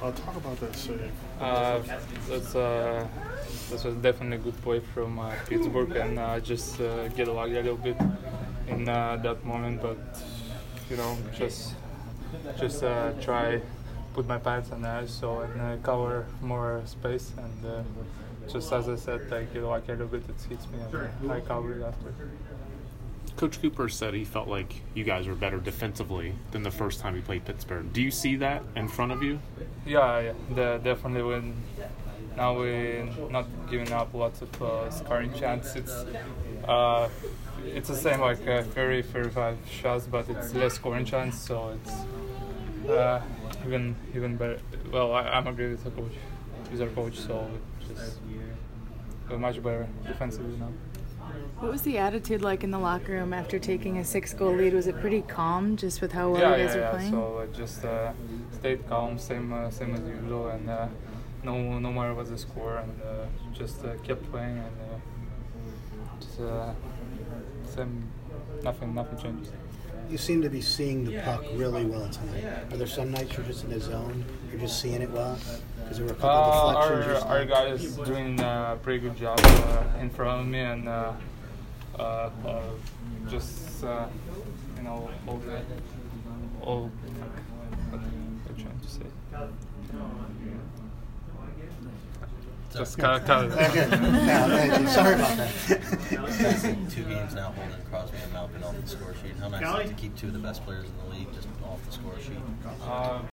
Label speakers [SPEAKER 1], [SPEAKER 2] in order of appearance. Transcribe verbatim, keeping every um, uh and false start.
[SPEAKER 1] Uh, talk about that save.
[SPEAKER 2] Uh, that's uh, this was definitely a good play from uh, Pittsburgh, and uh, just uh, get lucky a little bit in uh, that moment. But you know, just just uh, try put my pants on there so and uh, cover more space, and uh, just as I said, I get lucky a little bit. It hits me, and uh, I cover it after.
[SPEAKER 3] Coach Cooper said he felt like you guys were better defensively than the first time you played Pittsburgh. Do you see that in front of you?
[SPEAKER 2] Yeah, yeah, the, definitely. When now we're not giving up lots of uh, scoring chances. It's uh, it's the same like uh, thirty, thirty-five shots, but it's less scoring chance. So it's uh, even even better. Well, I, I'm agree with the coach, with our coach. So it's just we're much better defensively now.
[SPEAKER 4] What was the attitude like in the locker room after taking a six-goal lead? Was it pretty calm, just with how well
[SPEAKER 2] yeah,
[SPEAKER 4] you guys
[SPEAKER 2] yeah,
[SPEAKER 4] were
[SPEAKER 2] yeah.
[SPEAKER 4] playing?
[SPEAKER 2] So uh, just uh, stayed calm, same uh, same as usual, and uh, no no matter what the score, and uh, just uh, kept playing, and uh, just uh, same, nothing nothing changes.
[SPEAKER 5] You seem to be seeing the puck really well tonight. Are there some nights you're just in the zone, you're just seeing it well? Because there were a couple
[SPEAKER 2] Uh,
[SPEAKER 5] of deflections.
[SPEAKER 2] our our guy is doing a pretty good job uh, in front of me, and uh, uh, uh, just uh, you know all the all what I'm trying to say. Just kind of, kind of
[SPEAKER 5] Okay. Now, uh, sorry about that.
[SPEAKER 6] Guys in two games now holding Crosby and Malkin off the score sheet. How nice is it to keep two of the best players in the league just off the score sheet?
[SPEAKER 2] Uh,